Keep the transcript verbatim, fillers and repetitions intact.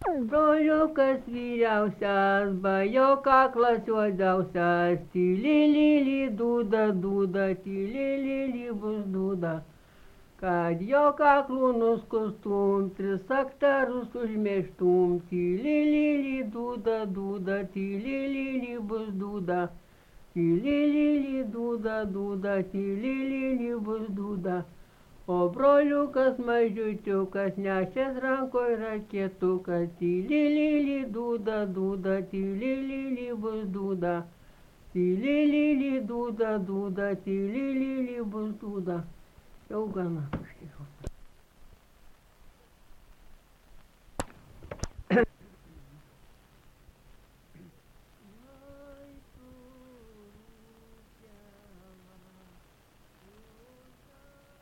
Broliukas vyriausias, bajo kaklas juodiausias, tyli lili dūda, dūda, tyli lili bus dūda. Kad jo kaklų nuskustum, tris aktarus užmėžtum, tyli lili dūda, dūda, tyli lili bus dūda. Tyli lili dūda, dūda, tyli lili bus dūda. O broliukas mažiučiukas nešęs rankoj raketukas, tyli lili dūda, dūda, tyli lili bus dūda. Tyli lili dūda, dūda, tyli lili bus dūda. Jau gana.